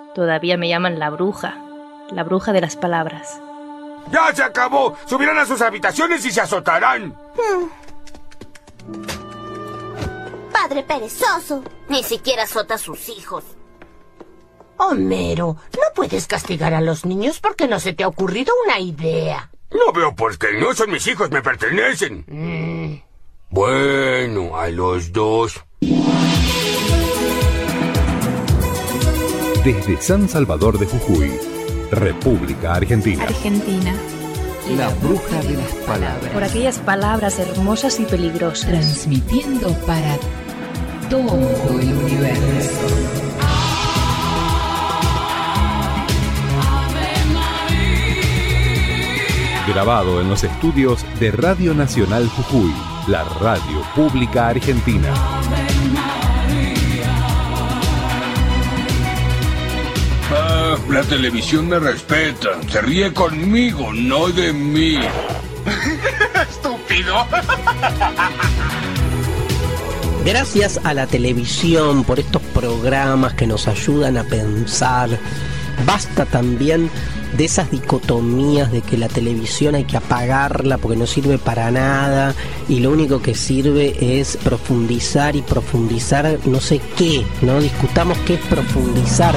Todavía me llaman la bruja de las palabras. ¡Ya se acabó! Subirán a sus habitaciones y se azotarán. Padre perezoso. Ni siquiera azota a sus hijos. Homero, no puedes castigar a los niños porque no se te ha ocurrido una idea. No veo por qué no, son mis hijos, me pertenecen. Bueno, a los dos. Desde San Salvador de Jujuy, República Argentina. Argentina. La bruja de las palabras. Por aquellas palabras hermosas y peligrosas. Transmitiendo para todo el universo. Grabado en los estudios de Radio Nacional Jujuy, la radio pública argentina. La televisión me respeta. Se ríe conmigo, no de mí. ¡Estúpido! Gracias a la televisión por estos programas que nos ayudan a pensar. Basta también de esas dicotomías de que la televisión hay que apagarla porque no sirve para nada y lo único que sirve es profundizar y profundizar no sé qué, ¿no? Discutamos qué es profundizar.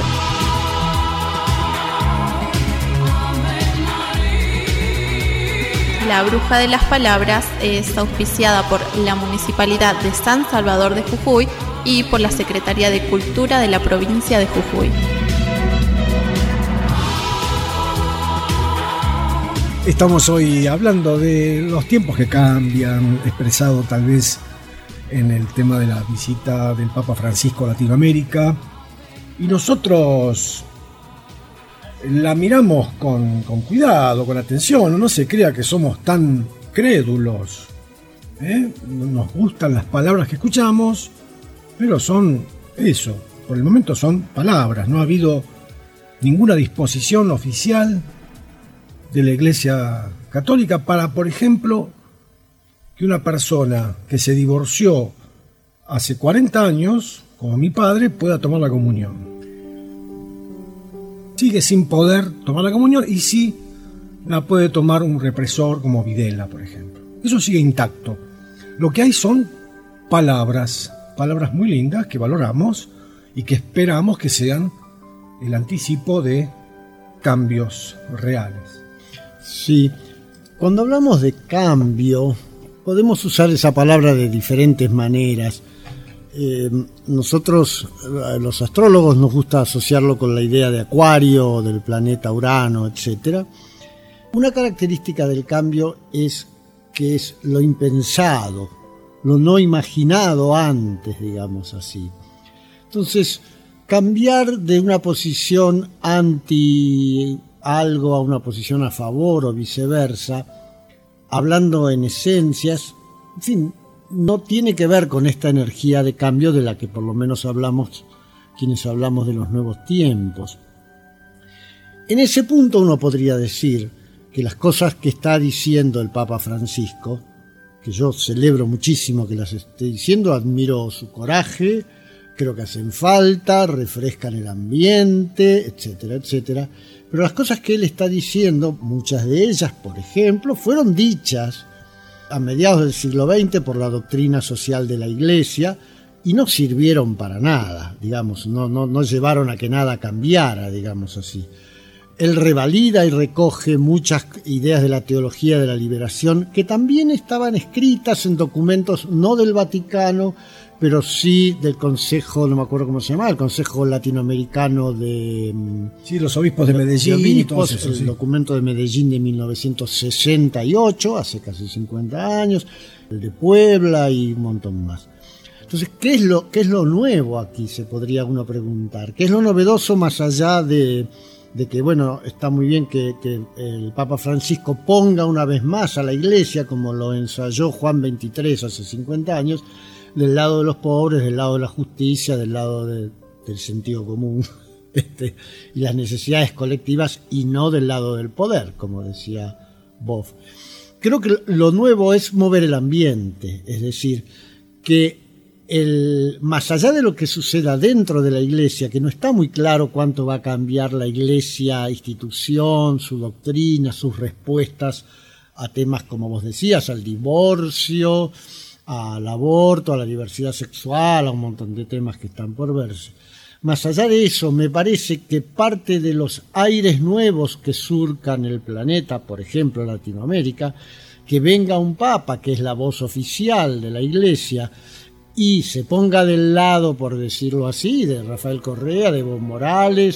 La bruja de las palabras es auspiciada por la Municipalidad de San Salvador de Jujuy y por la Secretaría de Cultura de la provincia de Jujuy. Estamos hoy hablando de los tiempos que cambian, expresado tal vez en el tema de la visita del Papa Francisco a Latinoamérica. Y nosotros la miramos con cuidado, con atención. No se crea que somos tan crédulos. Nos gustan las palabras que escuchamos, pero son eso. Por el momento son palabras. No ha habido ninguna disposición oficial de la Iglesia Católica para, por ejemplo, que una persona que se divorció hace 40 años, como mi padre, pueda tomar la comunión. Sigue sin poder tomar la comunión y sí la puede tomar un represor como Videla, por ejemplo. Eso sigue intacto. Lo que hay son palabras muy lindas que valoramos y que esperamos que sean el anticipo de cambios reales. Sí, cuando hablamos de cambio, podemos usar esa palabra de diferentes maneras. Nosotros, los astrólogos, nos gusta asociarlo con la idea de Acuario, del planeta Urano, etc. Una característica del cambio es que es lo impensado, lo no imaginado antes, digamos así. Entonces, cambiar de una posición anti algo a una posición a favor o viceversa, hablando en esencias, en fin, no tiene que ver con esta energía de cambio de la que por lo menos hablamos quienes hablamos de los nuevos tiempos. En ese punto uno podría decir que las cosas que está diciendo el Papa Francisco, que yo celebro muchísimo que las esté diciendo, admiro su coraje, creo que hacen falta, refrescan el ambiente, etcétera, etcétera. Pero las cosas que él está diciendo, muchas de ellas, por ejemplo, fueron dichas a mediados del siglo XX por la doctrina social de la Iglesia y no sirvieron para nada, digamos, no llevaron a que nada cambiara, digamos así. Él revalida y recoge muchas ideas de la teología de la liberación que también estaban escritas en documentos no del Vaticano, pero sí del Consejo, no me acuerdo cómo se llamaba, el Consejo Latinoamericano de... Sí, los obispos de Medellín y todo eso. El documento de Medellín de 1968, hace casi 50 años, el de Puebla y un montón más. Entonces, ¿qué es lo nuevo aquí? Se podría uno preguntar. ¿Qué es lo novedoso más allá de que, bueno, está muy bien que el Papa Francisco ponga una vez más a la Iglesia, como lo ensayó Juan XXIII hace 50 años, del lado de los pobres, del lado de la justicia, del lado del sentido común y las necesidades colectivas, y no del lado del poder, como decía Boff? Creo que lo nuevo es mover el ambiente, es decir, que más allá de lo que suceda dentro de la Iglesia, que no está muy claro cuánto va a cambiar la Iglesia, institución, su doctrina, sus respuestas a temas, como vos decías, al divorcio, al aborto, a la diversidad sexual, a un montón de temas que están por verse. Más allá de eso, me parece que parte de los aires nuevos que surcan el planeta, por ejemplo Latinoamérica, que venga un papa, que es la voz oficial de la Iglesia, y se ponga del lado, por decirlo así, de Rafael Correa, de Evo Morales,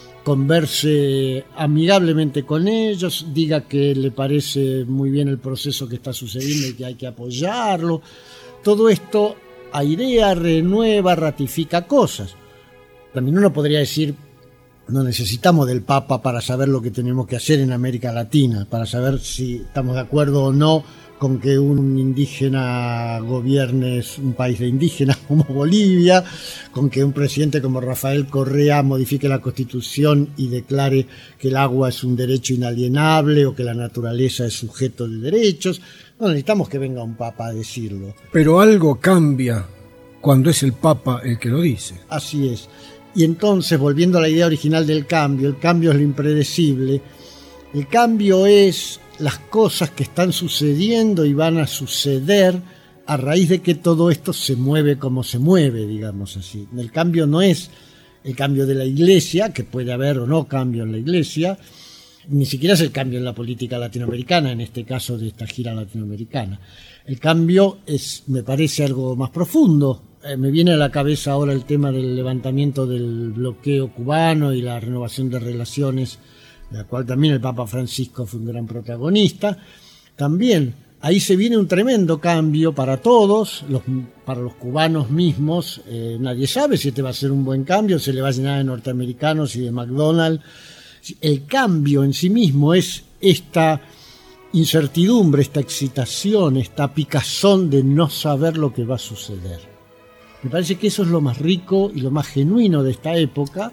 converse amigablemente con ellos, diga que le parece muy bien el proceso que está sucediendo y que hay que apoyarlo. Todo esto airea, renueva, ratifica cosas. También uno podría decir, no necesitamos del Papa para saber lo que tenemos que hacer en América Latina, para saber si estamos de acuerdo o no con que un indígena gobierne un país de indígenas como Bolivia, con que un presidente como Rafael Correa modifique la Constitución y declare que el agua es un derecho inalienable o que la naturaleza es sujeto de derechos. No necesitamos que venga un papa a decirlo. Pero algo cambia cuando es el papa el que lo dice. Así es. Y entonces, volviendo a la idea original del cambio, el cambio es lo impredecible. El cambio es las cosas que están sucediendo y van a suceder a raíz de que todo esto se mueve como se mueve, digamos así. El cambio no es el cambio de la Iglesia, que puede haber o no cambio en la Iglesia, ni siquiera es el cambio en la política latinoamericana, en este caso de esta gira latinoamericana. El cambio es, me parece, algo más profundo. Me viene a la cabeza ahora el tema del levantamiento del bloqueo cubano y la renovación de relaciones, de la cual también el Papa Francisco fue un gran protagonista. También ahí se viene un tremendo cambio para todos, para los cubanos mismos. Nadie sabe si este va a ser un buen cambio, se le va a llenar de norteamericanos y de McDonald's. El cambio en sí mismo es esta incertidumbre, esta excitación, esta picazón de no saber lo que va a suceder. Me parece que eso es lo más rico y lo más genuino de esta época.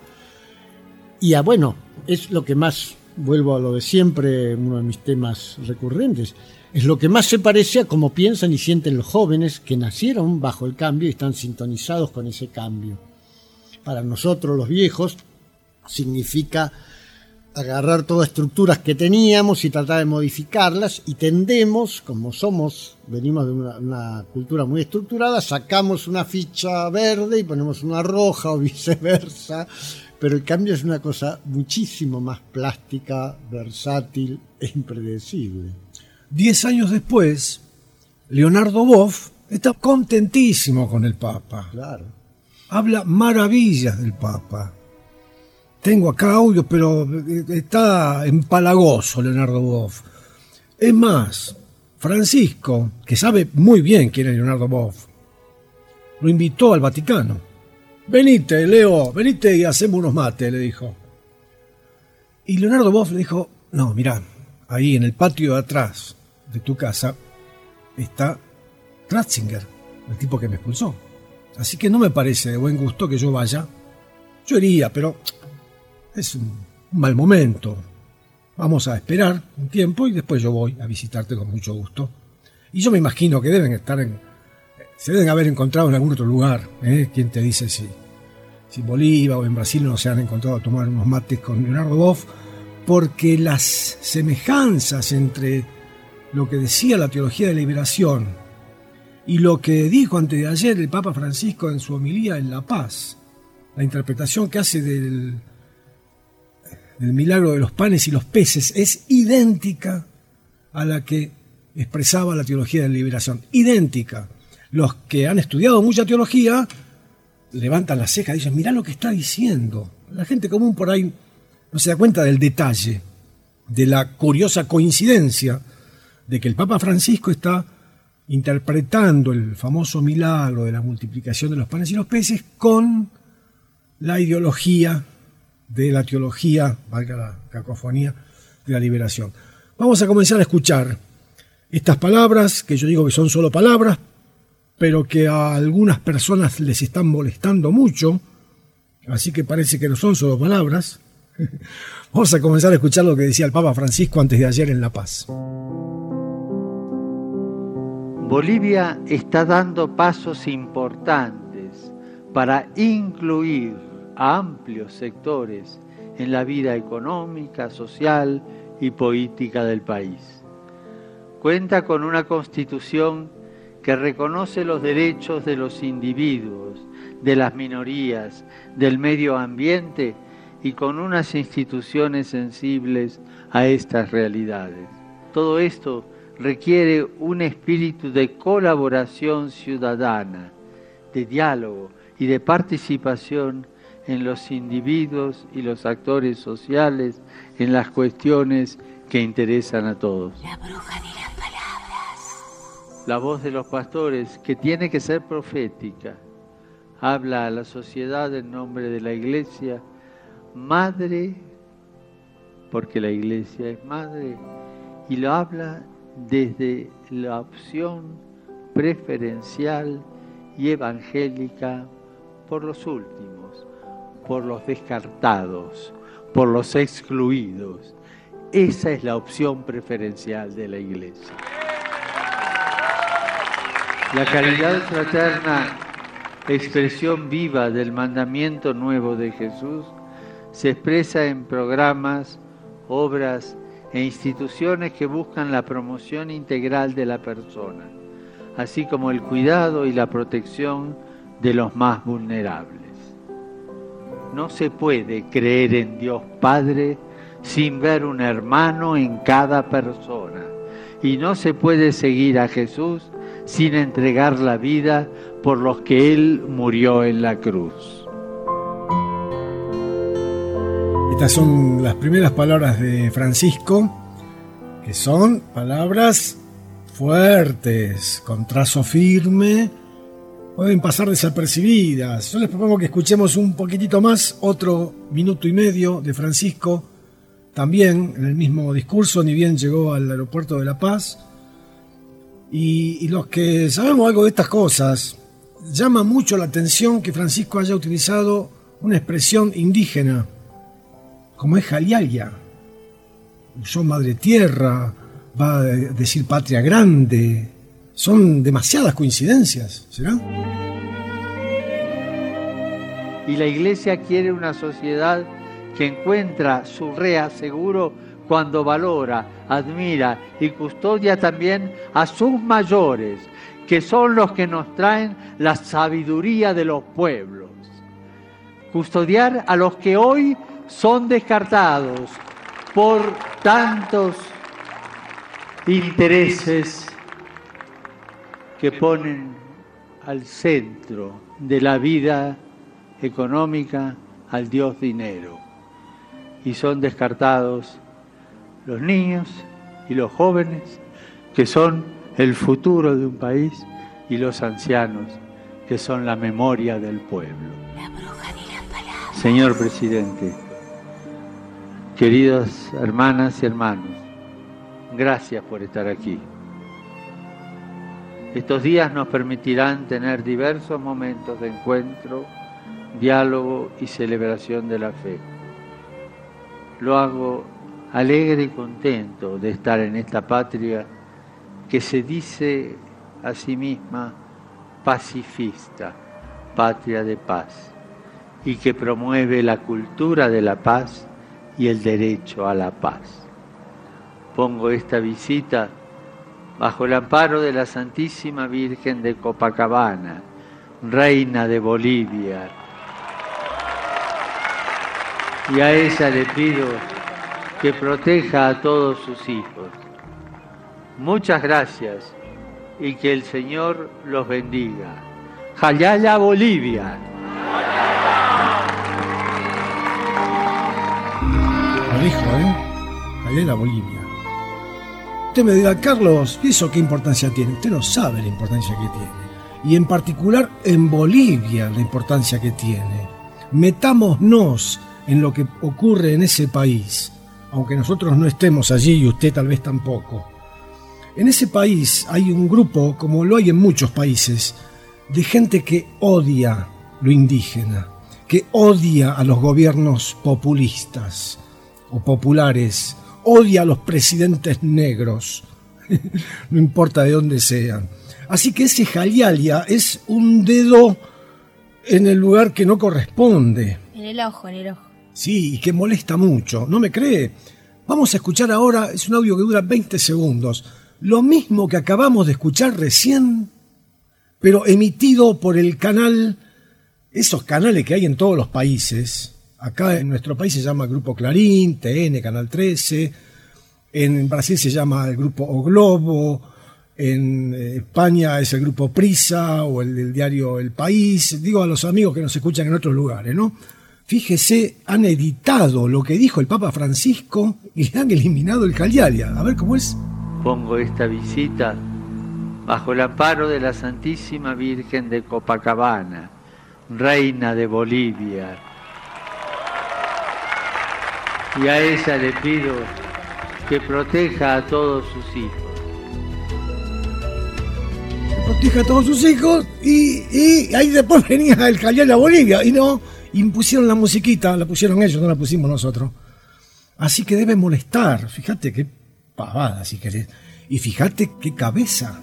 Y bueno, es lo que más, vuelvo a lo de siempre, uno de mis temas recurrentes, es lo que más se parece a cómo piensan y sienten los jóvenes que nacieron bajo el cambio y están sintonizados con ese cambio. Para nosotros los viejos significa agarrar todas estructuras que teníamos y tratar de modificarlas, y tendemos, como venimos de una cultura muy estructurada, sacamos una ficha verde y ponemos una roja o viceversa, pero el cambio es una cosa muchísimo más plástica, versátil e impredecible. 10 años después, Leonardo Boff está contentísimo con el Papa. Claro. Habla maravillas del Papa. Tengo acá audio, pero está empalagoso Leonardo Boff. Es más, Francisco, que sabe muy bien quién es Leonardo Boff, lo invitó al Vaticano. Venite, Leo, venite y hacemos unos mates, le dijo. Y Leonardo Boff le dijo, no, mirá, ahí en el patio de atrás de tu casa está Ratzinger, el tipo que me expulsó. Así que no me parece de buen gusto que yo vaya. Yo iría, pero es un mal momento. Vamos a esperar un tiempo y después yo voy a visitarte con mucho gusto. Y yo me imagino que se deben haber encontrado en algún otro lugar. ¿Quién te dice si en Bolivia o en Brasil no se han encontrado a tomar unos mates con Leonardo Boff? Porque las semejanzas entre lo que decía la teología de liberación y lo que dijo antes de ayer el Papa Francisco en su homilía en La Paz, la interpretación que hace del milagro de los panes y los peces, es idéntica a la que expresaba la teología de la liberación. Idéntica. Los que han estudiado mucha teología levantan las cejas y dicen, mirá lo que está diciendo. La gente común por ahí no se da cuenta del detalle, de la curiosa coincidencia de que el Papa Francisco está interpretando el famoso milagro de la multiplicación de los panes y los peces con la ideología de la teología, valga la cacofonía, de la liberación. Vamos a comenzar a escuchar estas palabras, que yo digo que son solo palabras, pero que a algunas personas les están molestando mucho, así que parece que no son solo palabras. Vamos a comenzar a escuchar lo que decía el Papa Francisco antes de ayer en La Paz. Bolivia está dando pasos importantes para incluir a amplios sectores en la vida económica, social y política del país. Cuenta con una constitución que reconoce los derechos de los individuos, de las minorías, del medio ambiente y con unas instituciones sensibles a estas realidades. Todo esto requiere un espíritu de colaboración ciudadana, de diálogo y de participación en los individuos y los actores sociales en las cuestiones que interesan a todos. La bruja de las palabras. La voz de los pastores, que tiene que ser profética, habla a la sociedad en nombre de la Iglesia, madre, porque la Iglesia es madre, y lo habla desde la opción preferencial y evangélica por los últimos, por los descartados, por los excluidos. Esa es la opción preferencial de la Iglesia. La caridad fraterna, expresión viva del mandamiento nuevo de Jesús, se expresa en programas, obras e instituciones que buscan la promoción integral de la persona, así como el cuidado y la protección de los más vulnerables. No se puede creer en Dios Padre sin ver un hermano en cada persona, y no se puede seguir a Jesús sin entregar la vida por los que Él murió en la cruz. Estas son las primeras palabras de Francisco, que son palabras fuertes, con trazo firme, pueden pasar desapercibidas. Yo les propongo que escuchemos un poquitito más, otro minuto y medio de Francisco, también en el mismo discurso, ni bien llegó al aeropuerto de La Paz. Y los que sabemos algo de estas cosas, llama mucho la atención que Francisco haya utilizado una expresión indígena, como es Jaliaya. Usó madre tierra, va a decir patria grande. Son demasiadas coincidencias, ¿será? Y la Iglesia quiere una sociedad que encuentra su reaseguro cuando valora, admira y custodia también a sus mayores, que son los que nos traen la sabiduría de los pueblos. Custodiar a los que hoy son descartados por tantos intereses que ponen al centro de la vida económica al Dios dinero. Y son descartados los niños y los jóvenes, que son el futuro de un país, y los ancianos, que son la memoria del pueblo. La bruja de las palabras. Señor Presidente, queridas hermanas y hermanos, gracias por estar aquí. Estos días nos permitirán tener diversos momentos de encuentro, diálogo y celebración de la fe. Lo hago alegre y contento de estar en esta patria que se dice a sí misma pacifista, patria de paz, y que promueve la cultura de la paz y el derecho a la paz. Pongo esta visita bajo el amparo de la Santísima Virgen de Copacabana, Reina de Bolivia, y a ella le pido que proteja a todos sus hijos. Muchas gracias y que el Señor los bendiga. Jayaya Bolivia. Lo dijo, Jayaya Bolivia. Usted me dirá, Carlos, ¿y eso qué importancia tiene? Usted no sabe la importancia que tiene. Y en particular en Bolivia la importancia que tiene. Metámonos en lo que ocurre en ese país, aunque nosotros no estemos allí y usted tal vez tampoco. En ese país hay un grupo, como lo hay en muchos países, de gente que odia lo indígena, que odia a los gobiernos populistas o populares, odia a los presidentes negros, no importa de dónde sean. Así que ese Jalialia es un dedo en el lugar que no corresponde. En el ojo. Sí, y que molesta mucho. ¿No me cree? Vamos a escuchar ahora, es un audio que dura 20 segundos, lo mismo que acabamos de escuchar recién, pero emitido por el canal, esos canales que hay en todos los países. Acá en nuestro país se llama Grupo Clarín, TN, Canal 13, en Brasil se llama el Grupo O Globo, en España es el Grupo Prisa o el del diario El País, digo a los amigos que nos escuchan en otros lugares, ¿no? Fíjese, han editado lo que dijo el Papa Francisco y le han eliminado el Jalialia. A ver cómo es. Pongo esta visita bajo el amparo de la Santísima Virgen de Copacabana, Reina de Bolivia. Y a ella le pido que proteja a todos sus hijos. Que proteja a todos sus hijos y ahí después venía el Jalialia a Bolivia y no, impusieron la musiquita, la pusieron ellos, no la pusimos nosotros. Así que debe molestar, fíjate qué pavada si querés. Y fíjate qué cabeza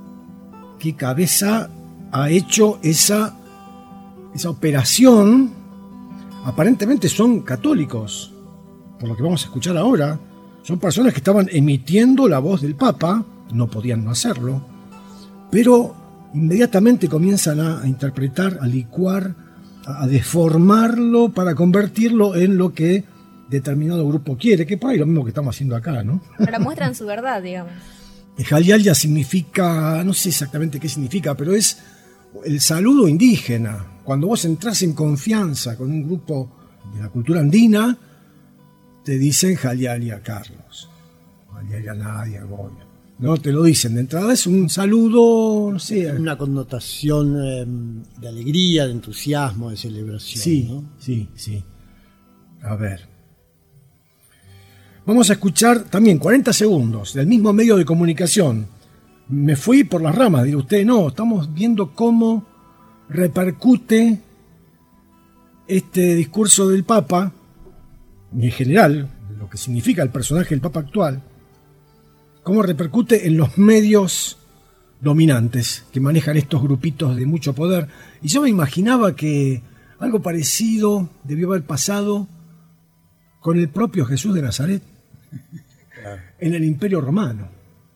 ha hecho esa operación. Aparentemente son católicos, por lo que vamos a escuchar ahora. Son personas que estaban emitiendo la voz del Papa, no podían no hacerlo, pero inmediatamente comienzan a interpretar, a licuar, a deformarlo para convertirlo en lo que determinado grupo quiere, que por ahí lo mismo que estamos haciendo acá, ¿no? Pero muestran su verdad, digamos. Jalialia significa, no sé exactamente qué significa, pero es el saludo indígena. Cuando vos entrás en confianza con un grupo de la cultura andina, te dicen Jalialia Carlos, Jalialia Nadia, Goya. No, te lo dicen de entrada, es un saludo, no sé. Una connotación de alegría, de entusiasmo, de celebración. Sí, ¿no? Sí. A ver. Vamos a escuchar también 40 segundos del mismo medio de comunicación. Me fui por las ramas, dirá usted. No, estamos viendo cómo repercute este discurso del Papa, y en general, lo que significa el personaje del Papa actual, cómo repercute en los medios dominantes que manejan estos grupitos de mucho poder. Y yo me imaginaba que algo parecido debió haber pasado con el propio Jesús de Nazaret en el Imperio Romano.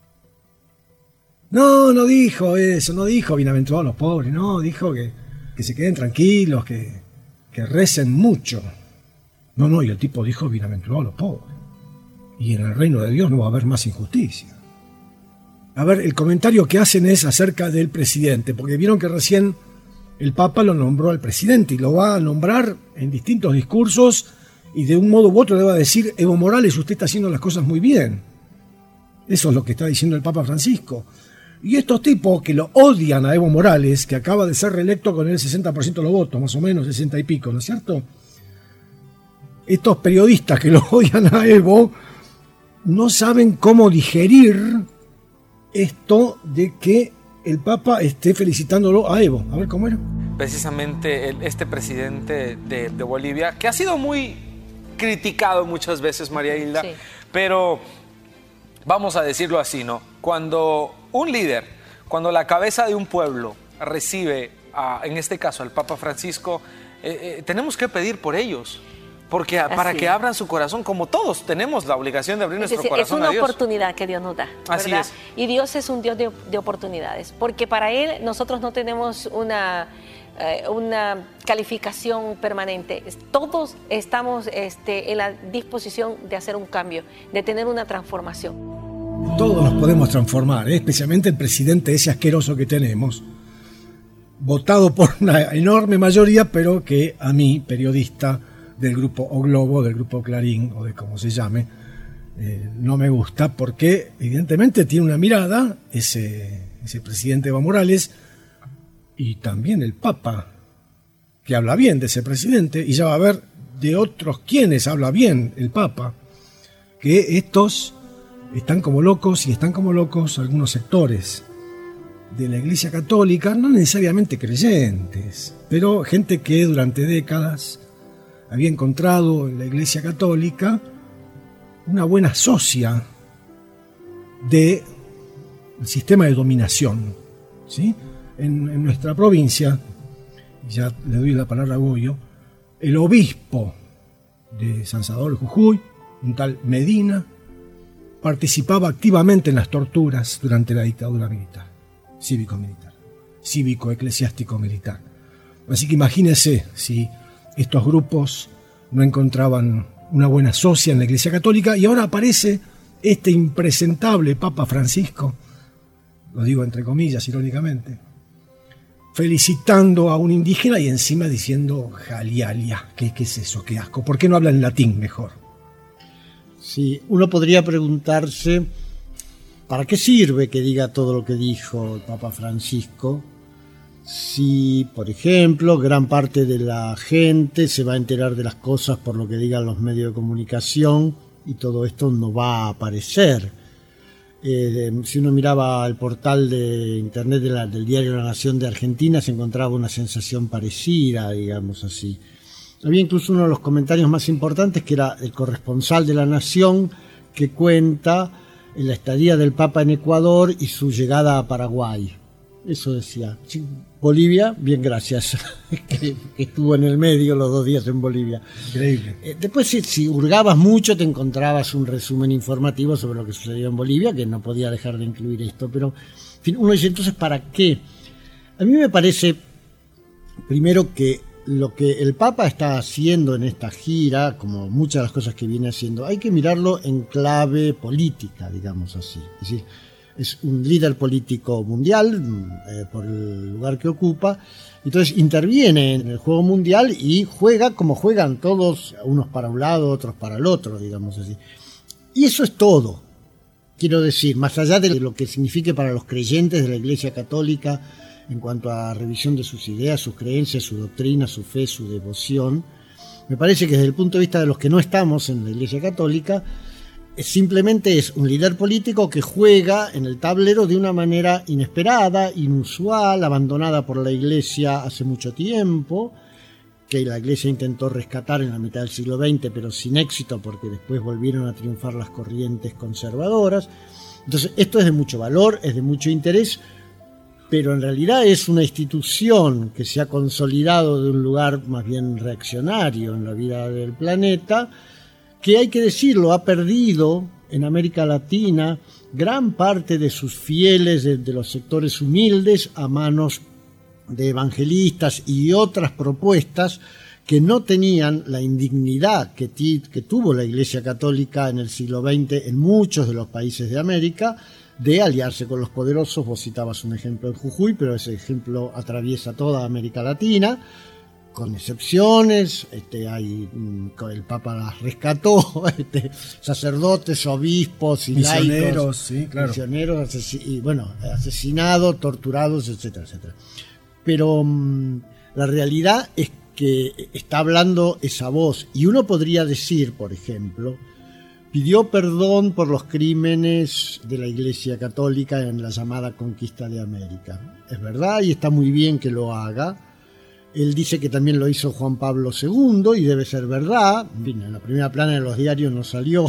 No dijo eso, no dijo bienaventurados los pobres, no, dijo que se queden tranquilos, que recen mucho. No, y el tipo dijo bienaventurados los pobres. Y en el reino de Dios no va a haber más injusticia. A ver, el comentario que hacen es acerca del presidente, porque vieron que recién el Papa lo nombró al presidente y lo va a nombrar en distintos discursos y de un modo u otro le va a decir: Evo Morales, usted está haciendo las cosas muy bien. Eso es lo que está diciendo el Papa Francisco. Y estos tipos que lo odian a Evo Morales, que acaba de ser reelecto con el 60% de los votos, más o menos, 60 y pico, ¿no es cierto? Estos periodistas que lo odian a Evo no saben cómo digerir esto de que el Papa esté felicitándolo a Evo. A ver cómo era. Precisamente este presidente de Bolivia, que ha sido muy criticado muchas veces, María Hilda, sí. Pero vamos a decirlo así, ¿no? Cuando un líder, cuando la cabeza de un pueblo recibe, en este caso, al Papa Francisco, tenemos que pedir por ellos. Porque para que abran su corazón, como todos tenemos la obligación de abrir nuestro corazón a Dios. Es una oportunidad que Dios nos da, ¿verdad? Así es. Y Dios es un Dios de oportunidades, porque para Él nosotros no tenemos una calificación permanente. Todos estamos en la disposición de hacer un cambio, de tener una transformación. Todos nos podemos transformar, especialmente el presidente ese asqueroso que tenemos, votado por una enorme mayoría, pero que a mí, periodista del grupo O Globo, del grupo Clarín, o de como se llame, no me gusta, porque evidentemente tiene una mirada, ese presidente Evo Morales, y también el Papa, que habla bien de ese presidente, y ya va a ver de otros quienes habla bien el Papa, que estos están como locos, y están como locos algunos sectores de la Iglesia Católica, no necesariamente creyentes, pero gente que durante décadas había encontrado en la Iglesia Católica una buena socia del sistema de dominación ¿sí? En nuestra provincia, ya le doy la palabra a Goyo, el obispo de San Salvador de Jujuy, un tal Medina, participaba activamente en las torturas durante la dictadura militar, cívico-eclesiástico-militar. Así que imagínense si estos grupos no encontraban una buena socia en la Iglesia Católica, y ahora aparece este impresentable Papa Francisco, lo digo entre comillas, irónicamente, felicitando a un indígena y encima diciendo jalialia. ¿Qué es eso? ¡Qué asco! ¿Por qué no habla en latín mejor? Sí, uno podría preguntarse ¿para qué sirve que diga todo lo que dijo el Papa Francisco? Si, por ejemplo, gran parte de la gente se va a enterar de las cosas por lo que digan los medios de comunicación y todo esto no va a aparecer. Si uno miraba el portal de internet del diario La Nación de Argentina, se encontraba una sensación parecida, digamos así. Había incluso uno de los comentarios más importantes, que era el corresponsal de La Nación, que cuenta la estadía del Papa en Ecuador y su llegada a Paraguay. Eso decía. Sí, Bolivia, bien, gracias, que estuvo en el medio los 2 días en Bolivia. Increíble. Después, si hurgabas mucho, te encontrabas un resumen informativo sobre lo que sucedió en Bolivia, que no podía dejar de incluir esto. Pero, en fin, uno dice, entonces, ¿para qué? A mí me parece, primero, que lo que el Papa está haciendo en esta gira, como muchas de las cosas que viene haciendo, hay que mirarlo en clave política, digamos así. Es decir, es un líder político mundial por el lugar que ocupa, entonces interviene en el juego mundial y juega como juegan todos, unos para un lado, otros para el otro, digamos así. Y eso es todo. Quiero decir, más allá de lo que signifique para los creyentes de la Iglesia Católica en cuanto a revisión de sus ideas, sus creencias, su doctrina, su fe, su devoción, me parece que desde el punto de vista de los que no estamos en la Iglesia Católica, simplemente es un líder político que juega en el tablero de una manera inesperada, inusual, abandonada por la Iglesia hace mucho tiempo, que la Iglesia intentó rescatar en la mitad del siglo XX, pero sin éxito, porque después volvieron a triunfar las corrientes conservadoras. Entonces, esto es de mucho valor, es de mucho interés, pero en realidad es una institución que se ha consolidado de un lugar más bien reaccionario en la vida del planeta, que hay que decirlo, ha perdido en América Latina gran parte de sus fieles de los sectores humildes a manos de evangelistas y otras propuestas que no tenían la indignidad que tuvo la Iglesia Católica en el siglo XX en muchos de los países de América, de aliarse con los poderosos. Vos citabas un ejemplo en Jujuy, pero ese ejemplo atraviesa toda América Latina, con excepciones. El Papa las rescató, sacerdotes, obispos y misioneros, laicos, sí, claro. Misioneros, asesinados, torturados, etcétera, etcétera. Pero la realidad es que está hablando esa voz, y uno podría decir, por ejemplo, pidió perdón por los crímenes de la Iglesia Católica en la llamada conquista de América. Es verdad, y está muy bien que lo haga. Él dice que también lo hizo Juan Pablo II, y debe ser verdad. En la primera plana de los diarios no salió.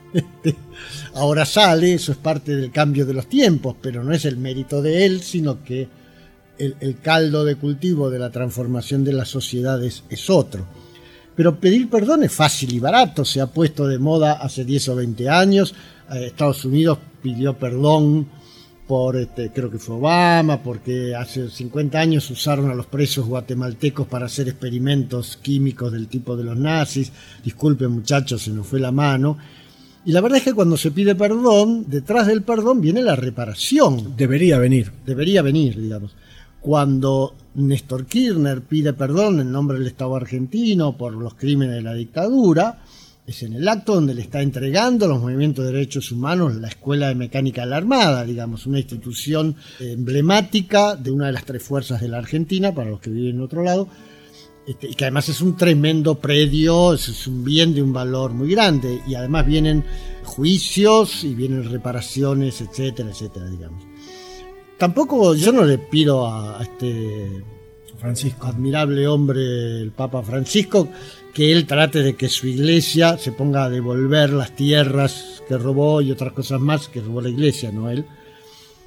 Ahora sale, eso es parte del cambio de los tiempos, pero no es el mérito de él, sino que el caldo de cultivo de la transformación de las sociedades es otro. Pero pedir perdón es fácil y barato, se ha puesto de moda hace 10 o 20 años. Estados Unidos pidió perdón por, creo que fue Obama, porque hace 50 años usaron a los presos guatemaltecos para hacer experimentos químicos del tipo de los nazis. Disculpen, muchachos, se nos fue la mano. Y la verdad es que cuando se pide perdón, detrás del perdón viene la reparación. Debería venir, digamos. Cuando Néstor Kirchner pide perdón en nombre del Estado argentino por los crímenes de la dictadura, es en el acto donde le está entregando a los movimientos de derechos humanos la Escuela de Mecánica de la Armada, digamos, una institución emblemática de una de las 3 fuerzas de la Argentina, para los que viven en otro lado, y que además es un tremendo predio, es un bien de un valor muy grande, y además vienen juicios y vienen reparaciones, etcétera, etcétera, digamos. Tampoco yo no le pido a este Francisco, admirable hombre, el Papa Francisco, que él trate de que su iglesia se ponga a devolver las tierras que robó y otras cosas más que robó la iglesia, no él.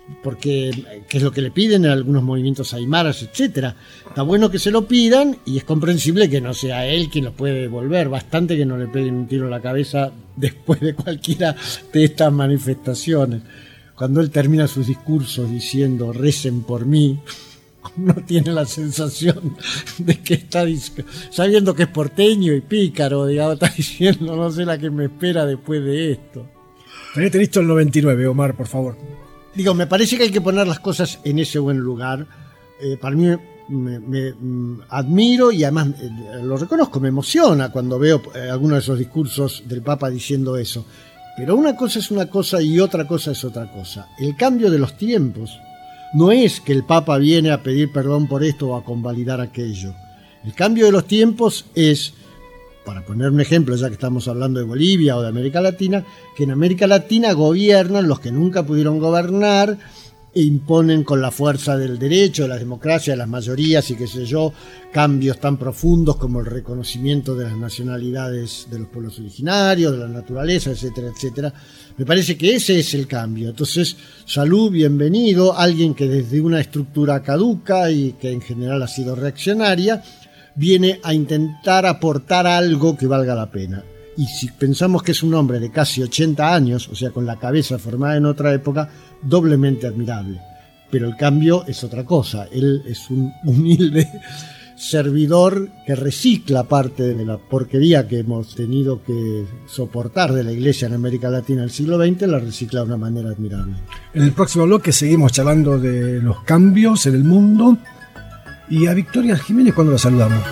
porque que es lo que le piden en algunos movimientos aymaras, etcétera. Está bueno que se lo pidan y es comprensible que no sea él quien lo puede devolver. Bastante que no le peguen un tiro en la cabeza después de cualquiera de estas manifestaciones. Cuando él termina sus discursos diciendo recen por mí, uno tiene la sensación de que está sabiendo que es porteño y pícaro, digamos, está diciendo no sé la que me espera después de esto. Tenete listo el 99, Omar, por favor. Digo, me parece que hay que poner las cosas en ese buen lugar. Para mí me admiro y además lo reconozco, me emociona cuando veo algunos de esos discursos del Papa diciendo eso. Pero una cosa es una cosa y otra cosa es otra cosa. El cambio de los tiempos no es que el Papa viene a pedir perdón por esto o a convalidar aquello. El cambio de los tiempos es, para poner un ejemplo, ya que estamos hablando de Bolivia o de América Latina, que en América Latina gobiernan los que nunca pudieron gobernar e imponen con la fuerza del derecho, de la democracia, de las mayorías y qué sé yo, cambios tan profundos como el reconocimiento de las nacionalidades de los pueblos originarios, de la naturaleza, etcétera, etcétera. Me parece que ese es el cambio. Entonces, salud, bienvenido, alguien que desde una estructura caduca y que en general ha sido reaccionaria, viene a intentar aportar algo que valga la pena. Y si pensamos que es un hombre de casi 80 años, o sea, con la cabeza formada en otra época, doblemente admirable. Pero el cambio es otra cosa. Él es un humilde servidor que recicla parte de la porquería que hemos tenido que soportar de la Iglesia en América Latina del siglo XX, la recicla de una manera admirable. En el próximo bloque seguimos charlando de los cambios en el mundo. Y a Victoria Jiménez, ¿cuándo la saludamos?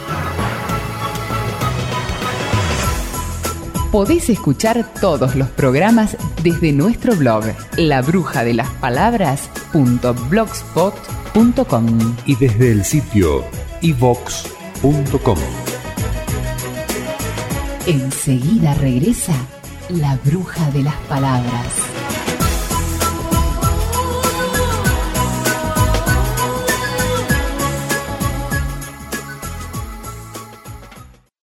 Podés escuchar todos los programas desde nuestro blog, labrujadelasPalabras.blogspot.com y desde el sitio ivox.com. Enseguida regresa La Bruja de las Palabras.